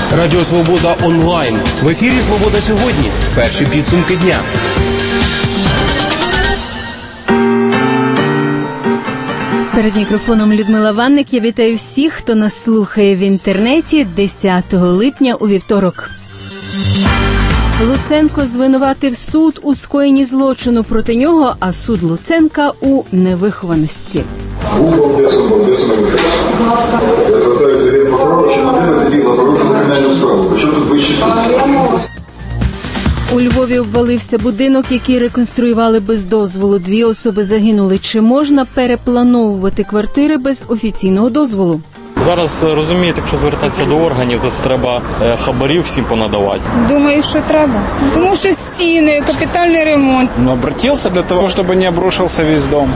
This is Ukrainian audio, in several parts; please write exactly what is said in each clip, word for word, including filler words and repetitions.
Радіо Свобода онлайн. В ефірі «Свобода сьогодні». Перші підсумки дня. Перед мікрофоном Людмила Ванник. Я вітаю всіх, хто нас слухає в інтернеті десятого липня у вівторок. Луценко звинуватив суд у скоєнні злочину проти нього, а суд Луценка у невихованості. Я звертаюся до Генпрокурора, що на мене тоді за порушення кримінальну справу. Що тут вищий суд? У Львові обвалився будинок, який реконструювали без дозволу. Дві особи загинули. Чи можна переплановувати квартири без офіційного дозволу? Зараз, розумієте, якщо звертатися до органів, то треба хабарів всім понадавати. Думаю, що треба. Тому що стіни, капітальний ремонт. Ну, обратився для того, щоб не обрушився весь дом.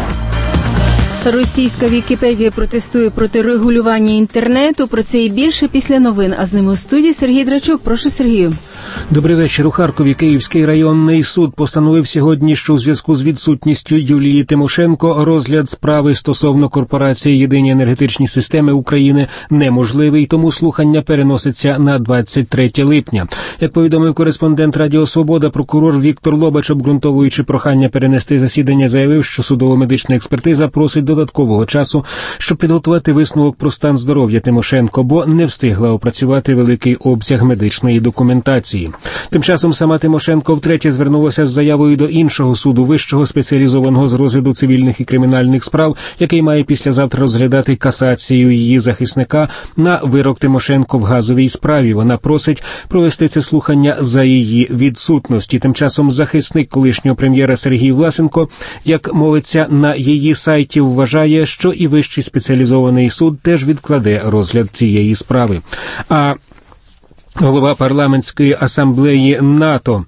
Російська Вікіпедія протестує проти регулювання інтернету. Про це і більше після новин. А з ними у студії Сергій Драчук. Прошу, Сергію. Добрий вечір. У Харкові Київський районний суд постановив сьогодні, що у зв'язку з відсутністю Юлії Тимошенко розгляд справи стосовно корпорації «Єдині енергетичні системи України» неможливий, тому слухання переноситься на двадцять третє липня. Як повідомив кореспондент Радіо Свобода, прокурор Віктор Лобач, обґрунтовуючи прохання перенести засідання, заявив, що судово-медична експертиза просить додаткового часу, щоб підготувати висновок про стан здоров'я Тимошенко, бо не встигла опрацювати великий обсяг медичної документації. Тим часом сама Тимошенко втретє звернулася з заявою до іншого суду, вищого спеціалізованого з розгляду цивільних і кримінальних справ, який має післязавтра розглядати касацію її захисника на вирок Тимошенко в газовій справі. Вона просить провести це слухання за її відсутності. Тим часом захисник колишнього прем'єра Сергій Власенко, як мовиться на її сайті, вважає, що і вищий спеціалізований суд теж відкладе розгляд цієї справи. А голова парламентської асамблеї НАТО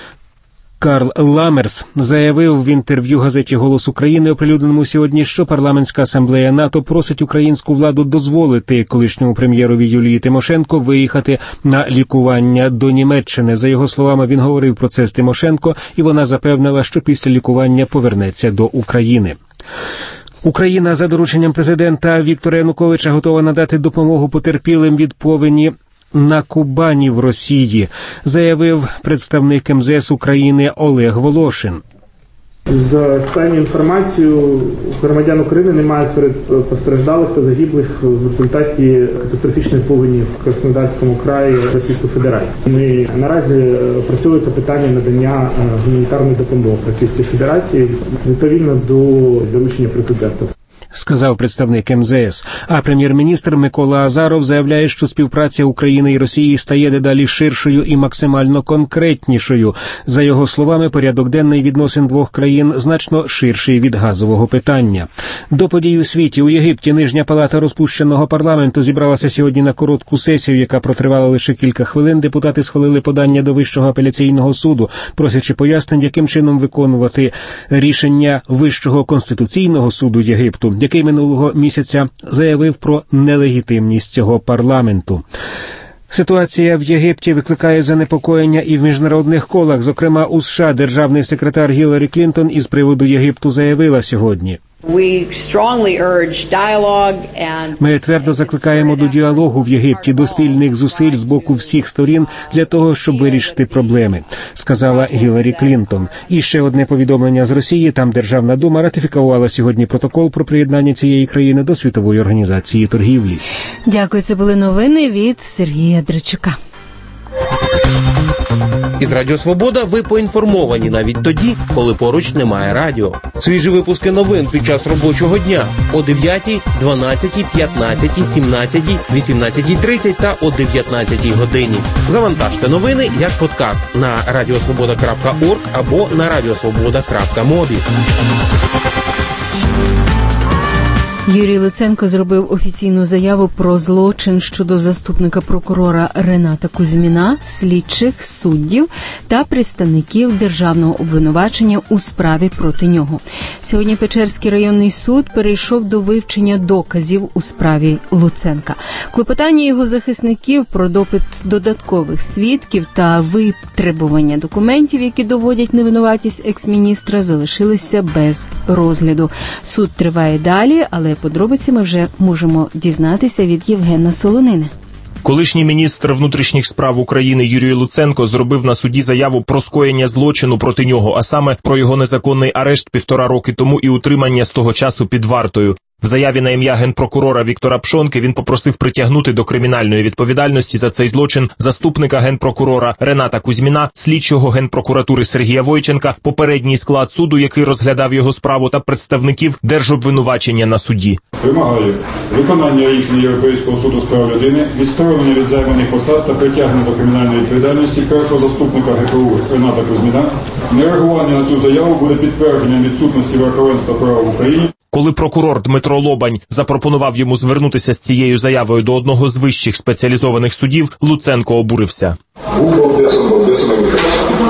Карл Ламмерс заявив в інтерв'ю газеті «Голос України», оприлюдненому сьогодні, що парламентська асамблея НАТО просить українську владу дозволити колишньому прем'єрові Юлії Тимошенко виїхати на лікування до Німеччини. За його словами, він говорив про це з Тимошенко, і вона запевнила, що після лікування повернеться до України. Україна за дорученням президента Віктора Януковича готова надати допомогу потерпілим від повені на Кубані в Росії, заявив представник ем зе ес України Олег Волошин. За останньою інформацією, громадян України немає серед постраждалих та загиблих в результаті катастрофічної повені в Краснодарському краї Російської Федерації. Ми наразі опрацьовується питання надання гуманітарної допомоги Російській Федерації відповідно до доручення президента, сказав представник ем зе ес. А прем'єр-міністр Микола Азаров заявляє, що співпраця України і Росії стає дедалі ширшою і максимально конкретнішою. За його словами, порядок денний відносин двох країн значно ширший від газового питання. До подій у світі. У Єгипті Нижня палата розпущеного парламенту зібралася сьогодні на коротку сесію, яка протривала лише кілька хвилин. Депутати схвалили подання до Вищого апеляційного суду, просячи пояснень, яким чином виконувати рішення Вищого конституційного суду Єгипту, який минулого місяця заявив про нелегітимність цього парламенту. Ситуація в Єгипті викликає занепокоєння і в міжнародних колах. Зокрема, у США державний секретар Гіларі Клінтон із приводу Єгипту заявила сьогодні: ми твердо закликаємо до діалогу в Єгипті, до спільних зусиль з боку всіх сторін для того, щоб вирішити проблеми, сказала Гіларі Клінтон. І ще одне повідомлення з Росії. Там Державна дума ратифікувала сьогодні протокол про приєднання цієї країни до Світової організації торгівлі. Дякую, це були новини від Сергія Драчука. Із Радіо Свобода ви поінформовані навіть тоді, коли поруч немає радіо. Свіжі випуски новин під час робочого дня о дев'ятій, дванадцятій, п'ятнадцятій, сімнадцятій, вісімнадцятій тридцять та о дев'ятнадцятій годині. Завантажте новини як подкаст на радіосвобода крапка орг або на радіосвобода крапка мобі. Юрій Луценко зробив офіційну заяву про злочин щодо заступника прокурора Рената Кузьміна, слідчих, суддів та представників державного обвинувачення у справі проти нього. Сьогодні Печерський районний суд перейшов до вивчення доказів у справі Луценка. Клопотання його захисників про допит додаткових свідків та витребування документів, які доводять невинуватість екс-міністра, залишилися без розгляду. Суд триває далі, але подробиці ми вже можемо дізнатися від Євгена Солонини. Колишній міністр внутрішніх справ України Юрій Луценко зробив на суді заяву про скоєння злочину проти нього, а саме про його незаконний арешт півтора роки тому і утримання з того часу під вартою. В заяві на ім'я генпрокурора Віктора Пшонки він попросив притягнути до кримінальної відповідальності за цей злочин заступника генпрокурора Рената Кузьміна, слідчого генпрокуратури Сергія Войченка, попередній склад суду, який розглядав його справу, та представників держобвинувачення на суді. Вимагаю виконання рішення Європейського суду з прав людини, відсторонення від займаних посад та притягнення до кримінальної відповідальності першого заступника ГПУ Рената Кузьміна. Нереагування на цю заяву буде підтвердженням відсутності верховенства права в Україні. Коли прокурор Дмитро Лобань запропонував йому звернутися з цією заявою до одного з вищих спеціалізованих судів, Луценко обурився. Був Балдесом, Балдесом і вже.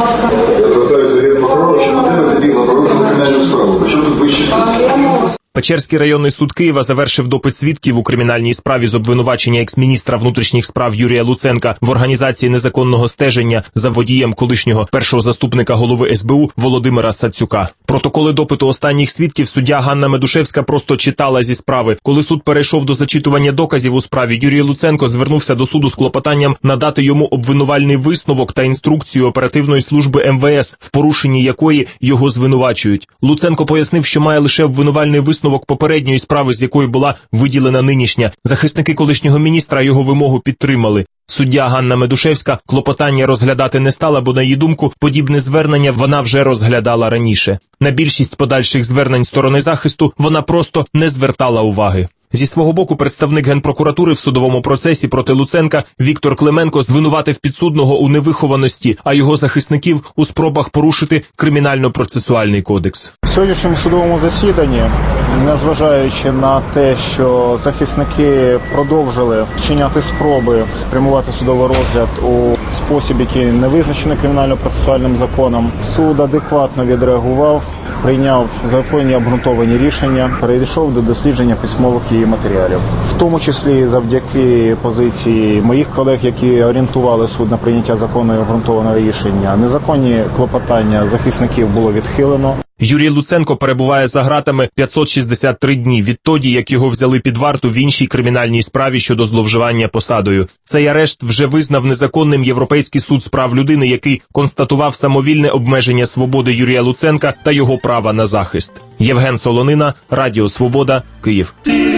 Я звертаюся до генпрокурора, що на тебе тоді за порушення кримінальну справу. Причому тут вищий суд? Печерський районний суд Києва завершив допит свідків у кримінальній справі з обвинувачення екс-міністра внутрішніх справ Юрія Луценка в організації незаконного стеження за водієм колишнього першого заступника голови ес бе у Володимира Сацюка. Протоколи допиту останніх свідків суддя Ганна Медушевська просто читала зі справи. Коли суд перейшов до зачитування доказів у справі, Юрій Луценко звернувся до суду з клопотанням надати йому обвинувальний висновок та інструкцію оперативної служби ем ве ес, в порушенні якої його звинувачують. Луценко пояснив, що має лише обвинувальний висновок попередньої справи, з якої була виділена нинішня. Захисники колишнього міністра його вимогу підтримали. Суддя Ганна Медушевська клопотання розглядати не стала, бо, на її думку, подібне звернення вона вже розглядала раніше. На більшість подальших звернень сторони захисту вона просто не звертала уваги. Зі свого боку, представник Генпрокуратури в судовому процесі проти Луценка Віктор Клименко звинуватив підсудного у невихованості, а його захисників у спробах порушити кримінально-процесуальний кодекс. В сьогоднішньому судовому засіданні, незважаючи на те, що захисники продовжили вчиняти спроби спрямувати судовий розгляд у спосіб, який не визначений кримінально-процесуальним законом, суд адекватно відреагував, прийняв законні обґрунтовані рішення, перейшов до дослідження письмових її матеріалів. В тому числі завдяки позиції моїх колег, які орієнтували суд на прийняття законної обґрунтованого рішення, незаконні клопотання захисників було відхилено. Юрій Луценко перебуває за ґратами п'ятсот шістдесят три дні відтоді, як його взяли під варту в іншій кримінальній справі щодо зловживання посадою. Цей арешт вже визнав незаконним Європейський суд з прав людини, який констатував самовільне обмеження свободи Юрія Луценка та його права на захист. Євген Солонина, Радіо Свобода, Київ.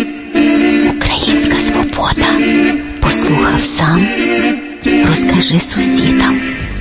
Українська свобода. Послухав сам, розкажи сусідам.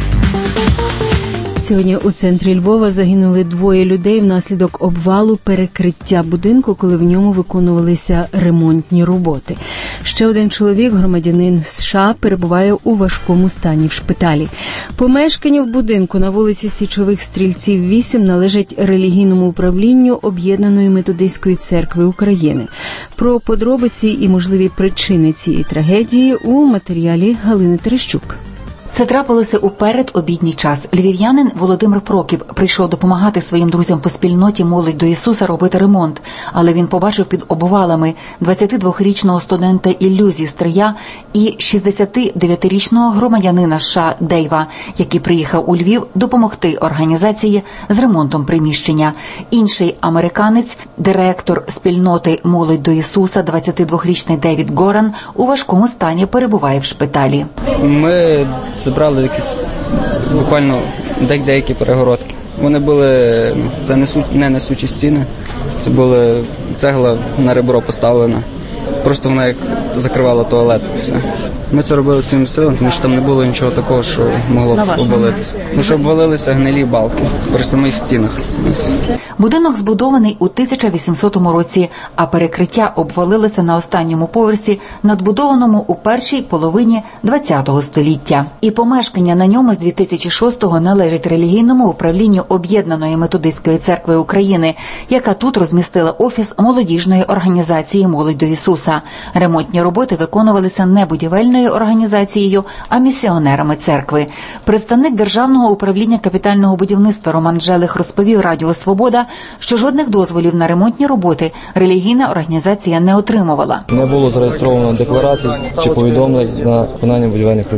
Сьогодні у центрі Львова загинули двоє людей внаслідок обвалу перекриття будинку, коли в ньому виконувалися ремонтні роботи. Ще один чоловік, громадянин США, перебуває у важкому стані в шпиталі. Помешкання в будинку на вулиці Січових Стрільців, вісім належать релігійному управлінню Об'єднаної методистської церкви України. Про подробиці і можливі причини цієї трагедії у матеріалі Галини Терещук. Це трапилося у передобідній час. Львів'янин Володимир Прокіп прийшов допомагати своїм друзям по спільноті «Молодь до Ісуса» робити ремонт. Але він побачив під обвалами двадцятидвохрічного студента Іллю зі Стрия і шістдесятидев'ятирічного громадянина США Дейва, який приїхав у Львів допомогти організації з ремонтом приміщення. Інший американець, директор спільноти «Молодь до Ісуса», двадцятидвохрічний Девід Горан, у важкому стані перебуває в шпиталі. Ми забрали якісь буквально деякі перегородки. Вони були, це не несучі стіни, це були цегла на ребро поставлена. Просто вона як закривала туалет і все. Ми це робили своїм силам, тому що там не було нічого такого, що могло б обвалитися. Ну, що обвалилися гнилі балки при самих стінах. Будинок збудований у тисяча вісімсотому році, а перекриття обвалилося на останньому поверсі, надбудованому у першій половині ХХ століття. І помешкання на ньому з дві тисячі шостого належить релігійному управлінню Об'єднаної методистської церкви України, яка тут розмістила офіс молодіжної організації «Молодь до Ісуса». Ремонтні роботи виконувалися не будівельною організацією, а місіонерами церкви. Представник Державного управління капітального будівництва Роман Желих розповів Радіо Свобода, що жодних дозволів на ремонтні роботи релігійна організація не отримувала. Не було зареєстровано декларацій чи повідомлень на виконання будівельних робіт.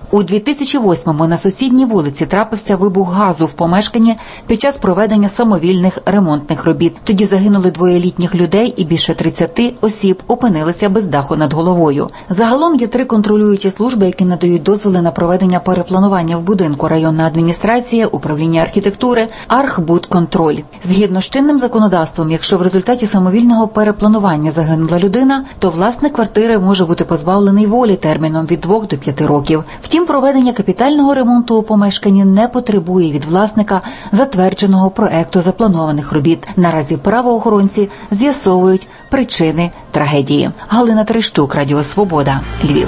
У дві тисячі восьмому на сусідній вулиці трапився вибух газу в помешканні під час проведення самовільних ремонтних робіт. Тоді загинули двоє літніх людей і більше тридцяти осіб опинилися без даху над головою. Загалом є три контролюючі служби, які надають дозволи на проведення перепланування в будинку: районна адміністрація, управління архітектури, Архбудконтроль. Згідно з чинним законодавством, якщо в результаті самовільного перепланування загинула людина, то власник квартири може бути позбавлений волі терміном від двох до п'яти років. Втім, проведення капітального ремонту у помешканні не потребує від власника затвердженого проекту запланованих робіт. Наразі правоохоронці з'ясовують причини трагедії. Галина Терещук, Радіо Свобода, Львів.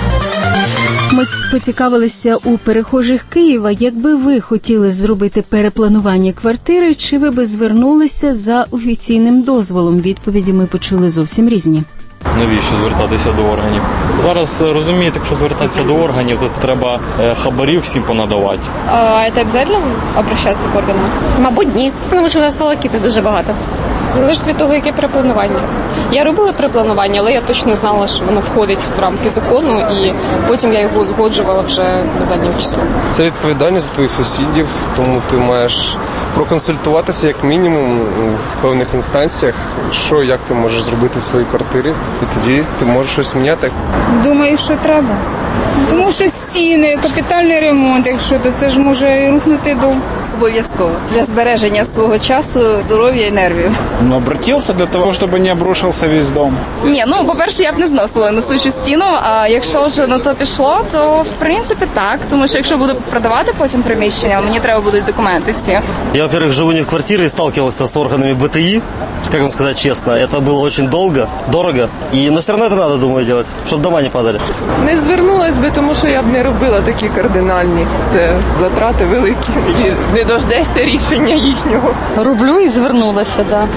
Ми поцікавилися у перехожих Києва, якби ви хотіли зробити перепланування квартири, чи ви би звернулися за офіційним дозволом? Відповіді ми почули зовсім різні. Навіщо звертатися до органів? Зараз, розумієте, якщо звертатися до органів, то це треба хабарів всім понадавати. А це обов'язково обращатися к органам? Мабуть, ні. Тому що у нас волокіти дуже багато. Залежить від того, яке перепланування. Я робила перепланування, але я точно знала, що воно входить в рамки закону, і потім я його узгоджувала вже на задньому числу. Це відповідальність за твоїх сусідів, тому ти маєш проконсультуватися як мінімум в певних інстанціях, що, як ти можеш зробити в своїй квартирі, і тоді ти можеш щось міняти. Думаю, що треба. Тому що стіни, капітальний ремонт, якщо то це ж може і рухнути дом. Обов'язково. Для збереження свого часу, здоров'я і нервів. Ну, обратився для того, щоб не обрушився весь дом. Ні, ну, по-перше, я б не зносила несучу стіну, а якщо вже на то пішло, то, в принципі, так. Тому що якщо буду продавати потім приміщення, мені треба будуть документи ці. Я, во-первых, живу не в квартире и сталкивался с органами БТИ, как вам сказать честно. Это было очень долго, дорого, и, но все равно это надо, думаю, делать, чтобы дома не падали. Не звернулась би, тому що я б не робила такі кардинальні. Це затрати великі і не дождешся рішення їхнього. Роблю і звернулася, так. Да.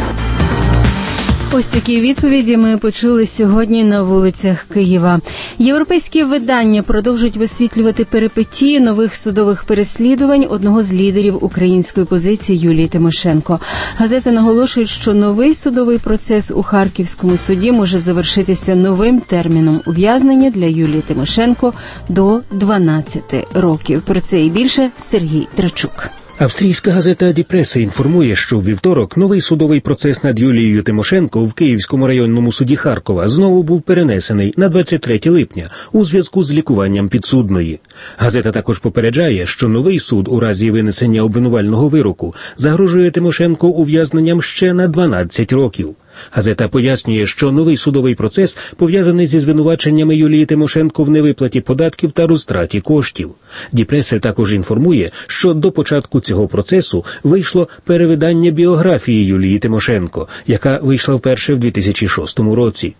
Ось такі відповіді ми почули сьогодні на вулицях Києва. Європейські видання продовжують висвітлювати перипетії нових судових переслідувань одного з лідерів української позиції Юлії Тимошенко. Газети наголошують, що новий судовий процес у Харківському суді може завершитися новим терміном ув'язнення для Юлії Тимошенко до дванадцяти років. Про це і більше Сергій Трачук. Австрійська газета «Die Presse» інформує, що у вівторок новий судовий процес над Юлією Тимошенко в Київському районному суді Харкова знову був перенесений на двадцять третє липня у зв'язку з лікуванням підсудної. Газета також попереджає, що новий суд у разі винесення обвинувального вироку загрожує Тимошенко ув'язненням ще на дванадцять років. Газета пояснює, що новий судовий процес пов'язаний зі звинуваченнями Юлії Тимошенко в невиплаті податків та розтраті коштів. Die Presse також інформує, що до початку цього процесу вийшло перевидання біографії Юлії Тимошенко, яка вийшла вперше в дві тисячі шостому році.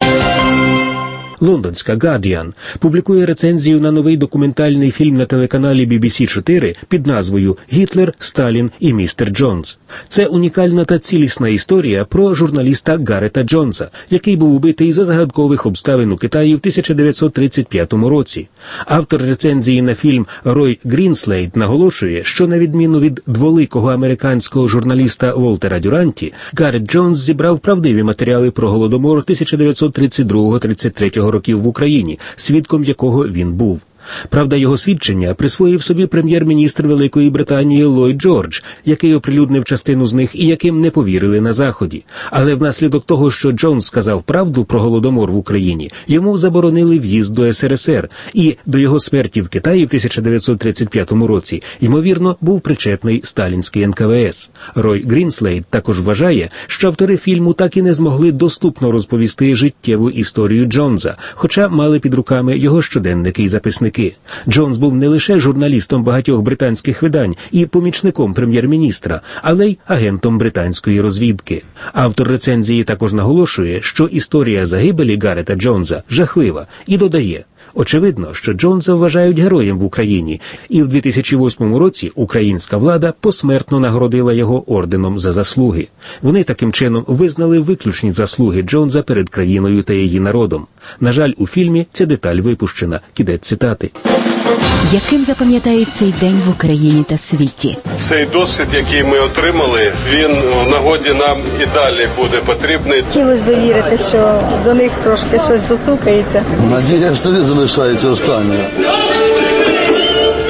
Лондонська «Guardian» публікує рецензію на новий документальний фільм на телеканалі бі бі сі чотири під назвою «Гітлер, Сталін і містер Джонс». Це унікальна та цілісна історія про журналіста Гарета Джонса, який був убитий за загадкових обставин у Китаї в тисяча дев'ятсот тридцять п'ятому році. Автор рецензії на фільм Рой Грінслейд наголошує, що на відміну від дволикого американського журналіста Волтера Дюранті, Гарет Джонс зібрав правдиві матеріали про Голодомор тисяча дев'ятсот тридцять другого - тридцять третього років в Україні, свідком якого він був. Правда, його свідчення присвоїв собі прем'єр-міністр Великої Британії Ллойд Джордж, який оприлюднив частину з них і яким не повірили на Заході. Але внаслідок того, що Джонс сказав правду про Голодомор в Україні, йому заборонили в'їзд до ес ер ес ер, і до його смерті в Китаї в тисяча дев'ятсот тридцять п'ятому році, ймовірно, був причетний сталінський ен ка ве ес. Рой Грінслейд також вважає, що автори фільму так і не змогли доступно розповісти життєву історію Джонса, хоча мали під руками його щоденники і записники. Джонс був не лише журналістом багатьох британських видань і помічником прем'єр-міністра, але й агентом британської розвідки. Автор рецензії також наголошує, що історія загибелі Гарета Джонса жахлива, і додає: очевидно, що Джонса вважають героєм в Україні, і в дві тисячі восьмому році українська влада посмертно нагородила його орденом за заслуги. Вони таким чином визнали виключні заслуги Джонса перед країною та її народом. На жаль, у фільмі ця деталь випущена. Кінець цитати. Яким запам'ятає цей день в Україні та світі? Цей досвід, який ми отримали, він в нагоді нам і далі буде потрібний. Хотілося б вірити, що до них трошки щось достукається. Надія в селі залишається останньою.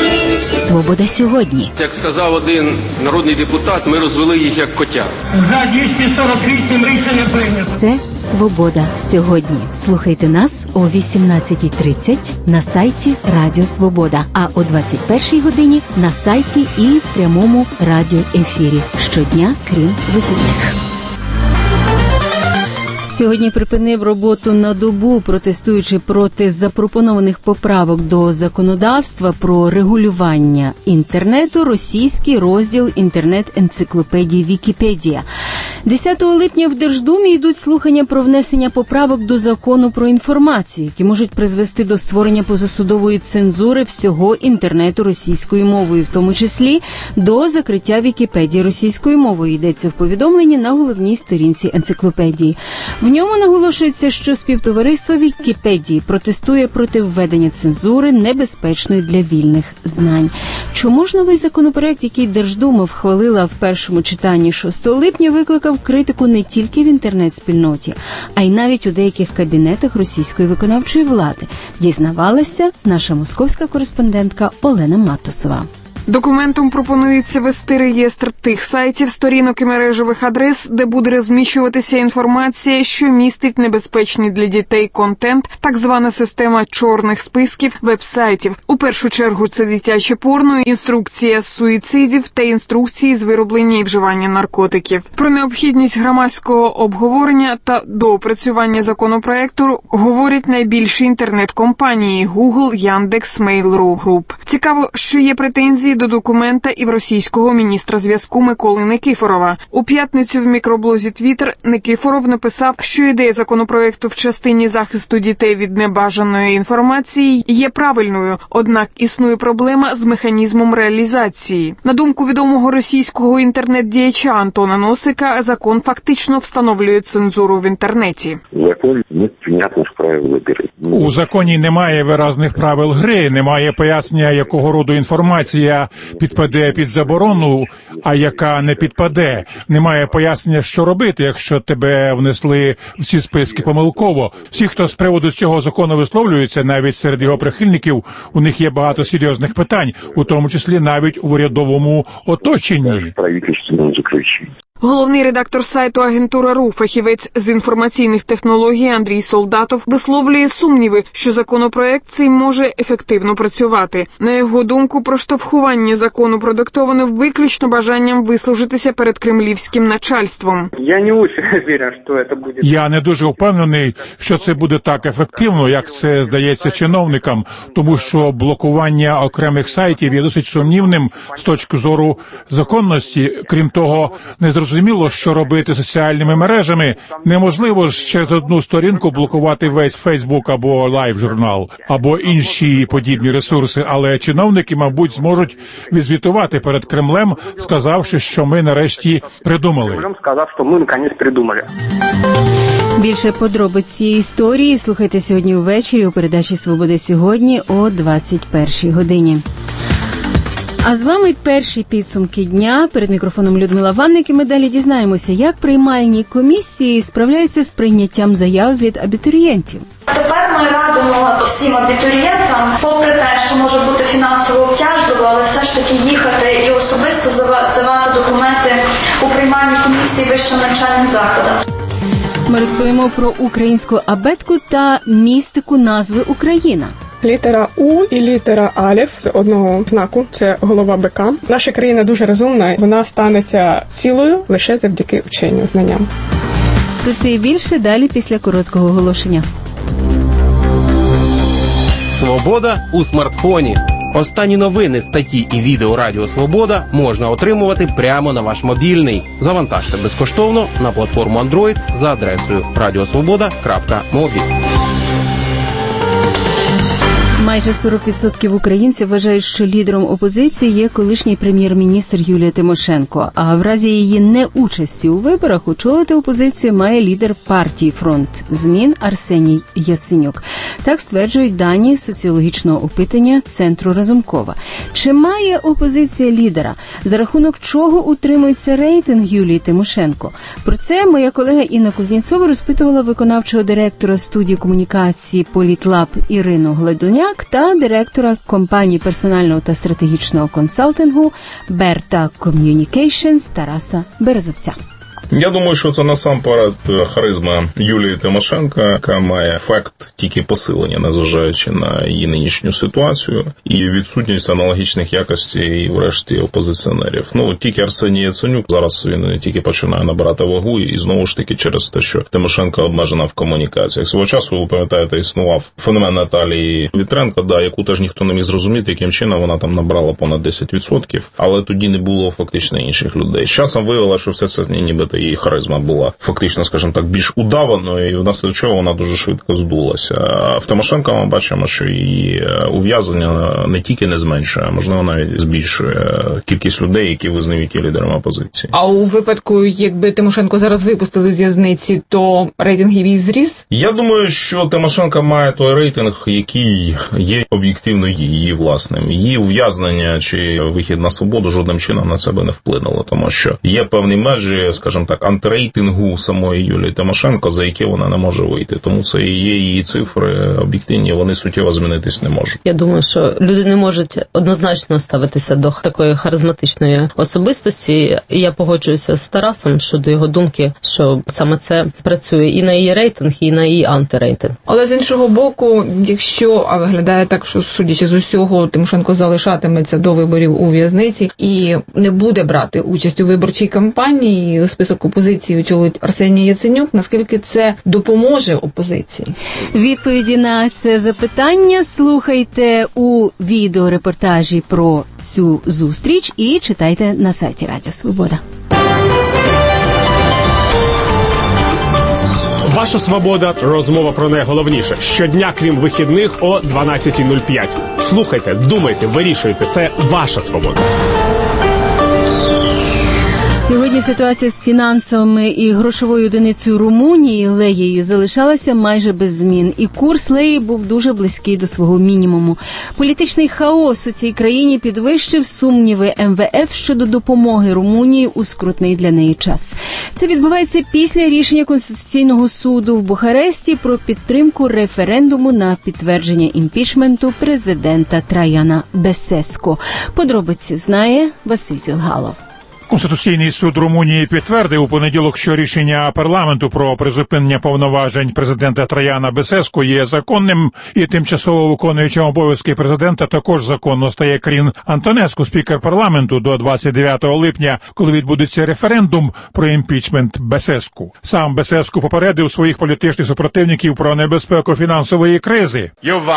Свобода сьогодні. Як сказав один народний депутат, ми розвели їх як котят. За двісті сорок вісім рішення прийнято. Це Свобода сьогодні. Слухайте нас о вісімнадцятій тридцять на сайті Радіо Свобода, а о двадцять першій годині на сайті і в прямому радіоефірі. Щодня, крім вихідних. Сьогодні припинив роботу на добу, протестуючи проти запропонованих поправок до законодавства про регулювання інтернету, російський розділ інтернет-енциклопедії Вікіпедія. десятого липня в Держдумі йдуть слухання про внесення поправок до закону про інформацію, які можуть призвести до створення позасудової цензури всього інтернету російською мовою, в тому числі до закриття Вікіпедії російською мовою, йдеться в повідомленні на головній сторінці енциклопедії. В ньому наголошується, що співтовариство Вікіпедії протестує проти введення цензури, небезпечної для вільних знань. Чому ж новий законопроект, який Держдума вхвалила в першому читанні шостого липня, викликав критику не тільки в інтернет-спільноті, а й навіть у деяких кабінетах російської виконавчої влади, дізнавалася наша московська кореспондентка Олена Матосова. Документом пропонується вести реєстр тих сайтів, сторінок і мережевих адрес, де буде розміщуватися інформація, що містить небезпечний для дітей контент, так звана система чорних списків веб-сайтів. У першу чергу це дитяче порно, інструкція з суїцидів та інструкції з вироблення і вживання наркотиків. Про необхідність громадського обговорення та доопрацювання законопроекту говорять найбільші інтернет-компанії Google, Яндекс, Mail.ru Group. Цікаво, що є претензії до документа і в російського міністра зв'язку Миколи Никифорова. У п'ятницю в мікроблозі Twitter Никифоров написав, що ідея законопроекту в частині захисту дітей від небажаної інформації є правильною, однак існує проблема з механізмом реалізації. На думку відомого російського інтернет-діяча Антона Носика, закон фактично встановлює цензуру в інтернеті. Закон не понятних правил ігри. У законі немає виразних правил гри, немає пояснення, якого роду інформація підпаде під заборону, а яка не підпаде. Немає пояснення, що робити, якщо тебе внесли в ці списки помилково. Всі, хто з приводу цього закону висловлюються, навіть серед його прихильників, у них є багато серйозних питань, у тому числі навіть у урядовому оточенні. Головний редактор сайту «Агентура.ру», фахівець з інформаційних технологій Андрій Солдатов висловлює сумніви, що законопроект цей може ефективно працювати. На його думку, проштовхування закону продиктовано виключно бажанням вислужитися перед кремлівським начальством. Я не дуже вірю, що це буде. Я не дуже впевнений, що це буде так ефективно, як це здається чиновникам, тому що блокування окремих сайтів є досить сумнівним з точки зору законності. Крім того, не зрозуміло, що робити з соціальними мережами. Неможливо ж через одну сторінку блокувати весь Фейсбук або Лайв-журнал, або інші подібні ресурси, але чиновники, мабуть, зможуть відзвітувати перед Кремлем, сказавши, що ми нарешті придумали. Кремлем сказав, що ми наконець придумали. Більше подробиць цієї історії слухайте сьогодні ввечері у передачі «Свобода сьогодні» о двадцять першій годині. А з вами перші підсумки дня. Перед мікрофоном Людмила Ванник, і ми далі дізнаємося, як приймальні комісії справляються з прийняттям заяв від абітурієнтів. Тепер ми радимо всім абітурієнтам, попри те, що може бути фінансово обтяжливо, але все ж таки їхати і особисто здавати документи у приймальні комісії вищим навчальним закладам. Ми розповімо про українську абетку та містику назви Україна. Літера У і літера Алеф з одного знаку – це голова бика. Наша країна дуже розумна, вона станеться цілою лише завдяки вченню, знанням. Про це і більше далі після короткого оголошення. Свобода у смартфоні. Останні новини, статті і відео Радіо Свобода можна отримувати прямо на ваш мобільний. Завантажте безкоштовно на платформу Android за адресою радіосвобода крапка мобі. Майже сорок відсотків українців вважають, що лідером опозиції є колишній прем'єр-міністр Юлія Тимошенко, а в разі її неучасті у виборах очолити опозицію має лідер партії «Фронт змін» Арсеній Яценюк. Так стверджують дані соціологічного опитання Центру Разумкова. Чи має опозиція лідера? За рахунок чого утримується рейтинг Юлії Тимошенко? Про це моя колега Інна Кузнєцова розпитувала виконавчого директора студії комунікації «Політлаб» Ірину Гладуняк Гуцуляк та директора компанії персонального та стратегічного консалтингу Берта Communications Тараса Березовця. Я думаю, що це насамперед харизма Юлії Тимошенко, яка має ефект тільки посилення, незважаючи на її нинішню ситуацію, і відсутність аналогічних якостей, врешті, опозиціонерів. Ну, тільки Арсеній Яценюк, зараз він тільки починає набирати вагу, і знову ж таки через те, що Тимошенко обмежена в комунікаціях. Свого часу, ви пам'ятаєте, існував феномен Наталії Вітренко, да, яку теж ніхто не міг зрозуміти, яким чином вона там набрала понад десять відсотків, але тоді не було фактично інших людей. З часом виявилося, що все це нібито її харизма була фактично, скажімо так, більш удаваною, і внаслідок чого вона дуже швидко здулася. А в Тимошенко ми бачимо, що її ув'язнення не тільки не зменшує, а можливо навіть збільшує кількість людей, які визнають її лідером опозиції. А у випадку, якби Тимошенко зараз випустили з в'язниці, то рейтинг її зріс? Я думаю, що Тимошенко має той рейтинг, який є об'єктивно її власним. Її ув'язнення чи вихід на свободу жодним чином на себе не вплинуло, тому що є певні межі, скажімо так, антирейтингу самої Юлії Тимошенко, за які вона не може вийти. Тому це і є її цифри об'єктивні, вони суттєво змінитись не можуть. Я думаю, що люди не можуть однозначно ставитися до такої харизматичної особистості. І я погоджуюся з Тарасом щодо його думки, що саме це працює і на її рейтинг, і на її антирейтинг. Але з іншого боку, якщо, а виглядає так, що судячи з усього, Тимошенко залишатиметься до виборів у в'язниці і не буде брати участь у виборчій кампанії, у список опозиції очолить Арсеній Яценюк, наскільки це допоможе опозиції? Відповіді на це запитання слухайте у відеорепортажі про цю зустріч і читайте на сайті Радіо Свобода. Ваша свобода. Розмова про найголовніше. Щодня, крім вихідних, о дванадцята нуль п'ять. Слухайте, думайте, вирішуйте. Це ваша свобода. Сьогодні ситуація з фінансовими і грошовою одиницею Румунії леєю залишалася майже без змін, і курс леї був дуже близький до свого мінімуму. Політичний хаос у цій країні підвищив сумніви ем ве еф щодо допомоги Румунії у скрутний для неї час. Це відбувається після рішення Конституційного суду в Бухаресті про підтримку референдуму на підтвердження імпічменту президента Траяна Бесеско. Подробиці знає Василь Зілгалов. Конституційний суд Румунії підтвердив у понеділок, що рішення парламенту про призупинення повноважень президента Траяна Бесеско є законним, і тимчасово виконуючим обов'язки президента також законно стає Крін Антонеску, спікер парламенту, до двадцять дев'ятого липня, коли відбудеться референдум про імпічмент Бесеску. Сам Бесеску попередив своїх політичних супротивників про небезпеку фінансової кризи.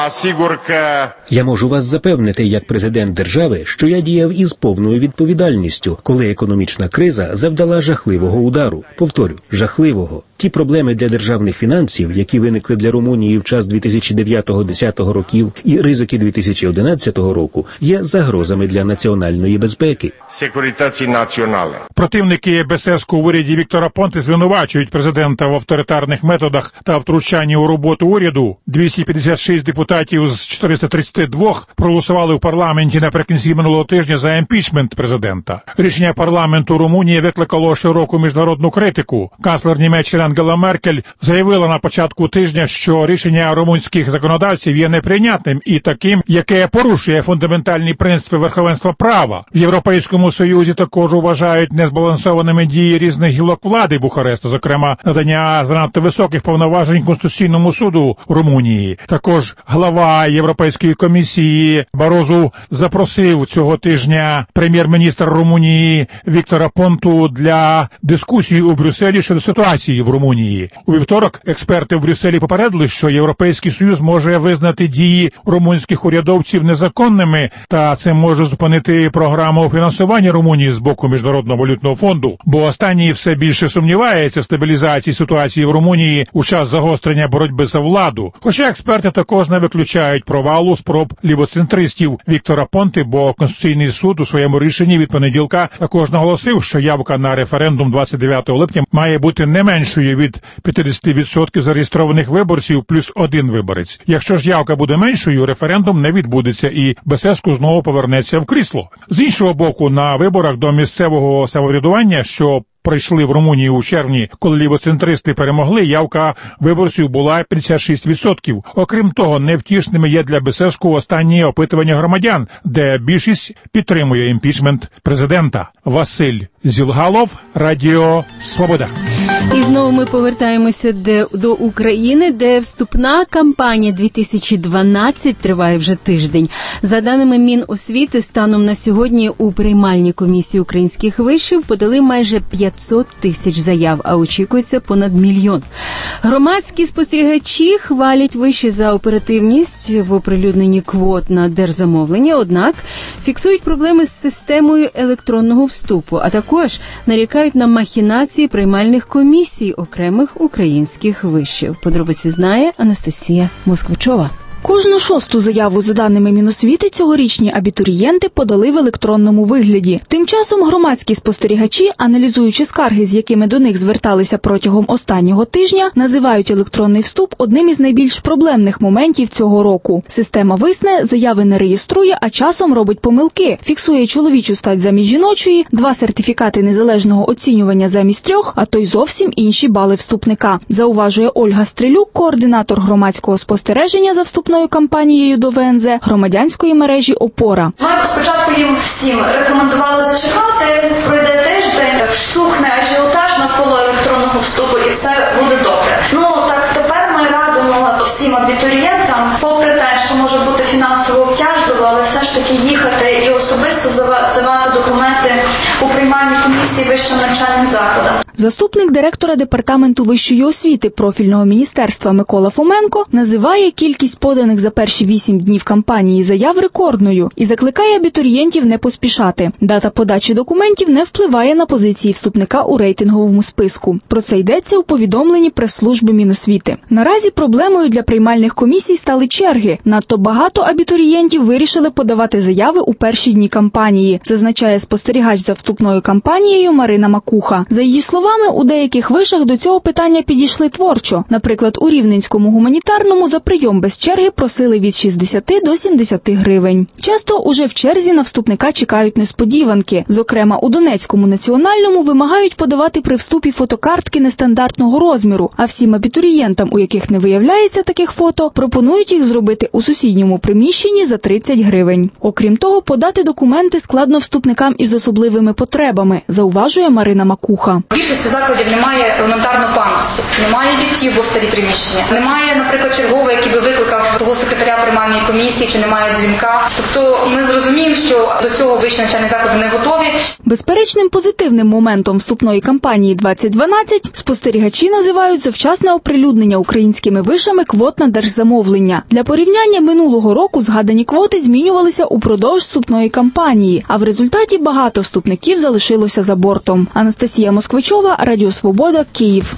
Я можу вас запевнити, як президент держави, що я діяв із повною відповідальністю, коли економічна криза завдала жахливого удару. Повторю, жахливого. Ті проблеми для державних фінансів, які виникли для Румунії в час дві тисячі дев'ятого-десятого років і ризики дві тисячі одинадцятого року, є загрозами для національної безпеки. Противники Бесеску у уряді Віктора Понте звинувачують президента в авторитарних методах та втручанні у роботу уряду. двісті п'ятдесят шість депутатів з чотириста тридцяти двох проголосували в парламенті наприкінці минулого тижня за імпічмент президента. Рішення парламенту Румунії викликало широку міжнародну критику. Канцлер Німеччини Ангела Меркель заявила на початку тижня, що рішення румунських законодавців є неприйнятним і таким, яке порушує фундаментальні принципи верховенства права. В Європейському Союзі також вважають незбалансованими дії різних гілок влади Бухареста, зокрема надання занадто високих повноважень Конституційному суду Румунії. Також глава Європейської комісії Барозу запросив цього тижня прем'єр-міністра Румунії Віктора Понту для дискусії у Брюсселі щодо ситуації в Румунії. У вівторок експерти в Брюсселі попередили, що Європейський Союз може визнати дії румунських урядовців незаконними, та це може зупинити програму фінансування Румунії з боку Міжнародного валютного фонду, бо останній все більше сумнівається в стабілізації ситуації в Румунії у час загострення боротьби за владу. Хоча експерти також не виключають провалу спроб лівоцентристів Віктора Понти, бо Конституційний суд у своєму рішенні від понеділка також наголосив, що явка на референдум двадцять дев'ятого липня має бути не меншою від п'ятдесят відсотків зареєстрованих виборців плюс один виборець. Якщо ж явка буде меншою, референдум не відбудеться і Бесеску знову повернеться в крісло. З іншого боку, на виборах до місцевого самоврядування, що пройшли в Румунії у червні, коли лівоцентристи перемогли, явка виборців була п'ятдесят шість відсотків. Окрім того, невтішними є для Бесеску останні опитування громадян, де більшість підтримує імпічмент президента. Василь Зілгалов, Радіо Свобода. І знову ми повертаємося де, до України, де вступна кампанія дві тисячі дванадцять триває вже тиждень. За даними Міносвіти, станом на сьогодні у приймальній комісії українських вишів подали майже п'ятсот тисяч заяв, а очікується понад мільйон. Громадські спостерігачі хвалять виші за оперативність в оприлюдненні квот на держзамовлення, однак фіксують проблеми з системою електронного вступу, а також нарікають на махінації приймальних комісій. Комісії окремих українських вишів. Подробиці знає Анастасія Москвичова. Кожну шосту заяву, за даними Міносвіти, цьогорічні абітурієнти подали в електронному вигляді. Тим часом громадські спостерігачі, аналізуючи скарги, з якими до них зверталися протягом останнього тижня, називають електронний вступ одним із найбільш проблемних моментів цього року. Система висне, заяви не реєструє, а часом робить помилки. Фіксує чоловічу стать замість жіночої, два сертифікати незалежного оцінювання замість трьох, а то й зовсім інші бали вступника. Зауважує Ольга Стрелюк, координатор громадського спостереження за вступ кампанією до В Н З громадянської мережі «Опора». Ми спочатку їм всім рекомендували зачекати, пройде тиждень, вщухне ажіотаж навколо електронного вступу і все буде добре. Ну, так тепер ми радимо всім абітурієнтам, попри те, що може бути фінансово обтяжливо, але все ж таки їхати і особисто здавати документи у приймальній комісії вищим навчальним закладам. Заступник директора департаменту вищої освіти профільного міністерства Микола Фоменко називає кількість поданих за перші вісім днів кампанії заяв рекордною і закликає абітурієнтів не поспішати. Дата подачі документів не впливає на позиції вступника у рейтинговому списку. Про це йдеться у повідомленні прес-служби Міносвіти. Наразі проблемою для приймальних комісій стали черги. Надто багато абітурієнтів вирішили подавати заяви у перші дні кампанії, зазначає спостерігач за вступною кампанією Марина Макуха. За її словами, у деяких вишах до цього питання підійшли творчо. Наприклад, у Рівненському гуманітарному за прийом без черги просили від шістдесят до сімдесят гривень. Часто уже в черзі на вступника чекають несподіванки. Зокрема, у Донецькому національному вимагають подавати при вступі фотокартки нестандартного розміру, а всім абітурієнтам, у яких не виявляється таких фото, пропонують їх зробити у сусідньому приміщенні за тридцять гривень. Окрім того, подати документи складно вступникам із особливими потребами, зауважує Марина Макуха. В більшості закладів немає елементарного пандусу, немає ліфтів, бо старі приміщення, немає, наприклад, чергового, який би викликав того секретаря приймальної комісії, чи немає дзвінка. Тобто ми зрозуміємо, що до цього вищі навчальні заклади не готові. Безперечним позитивним моментом вступної кампанії двадцять дванадцять спостерігачі називають завчасне оприлюднення українськими вишами квот на держзамовлення. Для порівняння минулого року згадані квоти змінювалися упродовж вступної кампанії, а в результаті багато вступників залишилося за бортом. Анастасія Москвичова, Радіо Свобода, Київ.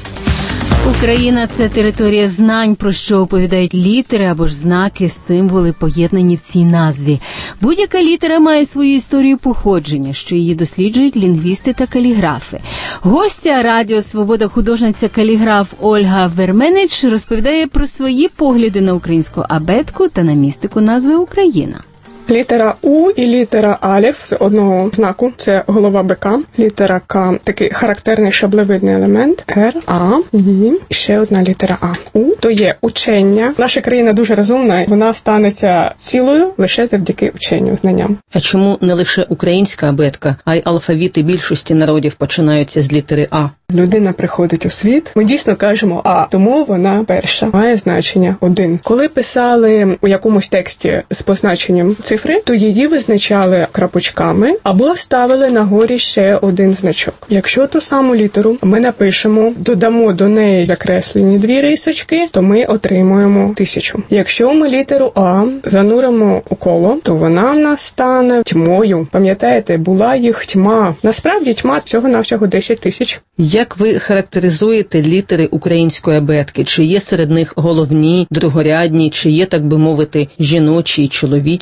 Україна – це територія знань, про що оповідають літери або ж знаки, символи, поєднані в цій назві. Будь-яка літера має свою історію походження, що її досліджують лінгвісти та каліграфи. Гостя Радіо Свобода, художниця-каліграф Ольга Верменич розповідає про свої погляди на українську абетку та на містику назви Україна. Літера У і літера Аліф з одного знаку, це голова бика. Літера К – такий характерний шаблевидний елемент. Р, А, І, і ще одна літера А. У – то є учення. Наша країна дуже розумна, вона станеться цілою лише завдяки ученню, знанням. А чому не лише українська абетка, а й алфавіти більшості народів починаються з літери А? Людина приходить у світ, ми дійсно кажемо А, тому вона перша. Має значення один. Коли писали у якомусь тексті з позначенням цифри, то її визначали крапочками або ставили на горі ще один значок. Якщо ту саму літеру ми напишемо, додамо до неї закреслені дві рисочки, то ми отримуємо тисячу. Якщо ми літеру А зануримо у коло, то вона в нас стане тьмою. Пам'ятаєте, була їх тьма. Насправді тьма всього-навсього десять тисяч. Як ви характеризуєте літери української абетки? Чи є серед них головні, другорядні, чи є, так би мовити, жіночі, чоловічі?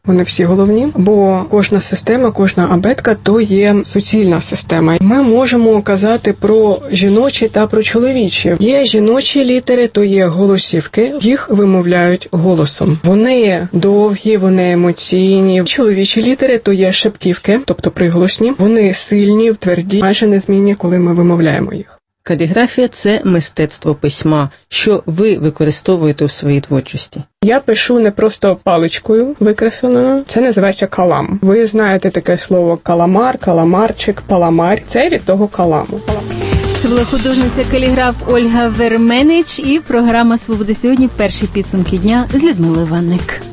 вони всі головні, бо кожна система, кожна абетка – то є суцільна система. Ми можемо казати про жіночі та про чоловічі. Є жіночі літери, то є голосівки, їх вимовляють голосом. Вони довгі, вони емоційні. Чоловічі літери, то є шептівки, тобто приголосні. Вони сильні, тверді, майже незмінні, коли ми вимовляємо їх. Каліграфія – це мистецтво письма, що ви використовуєте у своїй творчості. Я пишу не просто паличкою викресленою, це називається калам. Ви знаєте таке слово каламар, каламарчик, паламар. Це від того каламу. Це була художниця-каліграф Ольга Верменич і програма «Свобода сьогодні». Перші підсумки дня з Людмилою Ванник.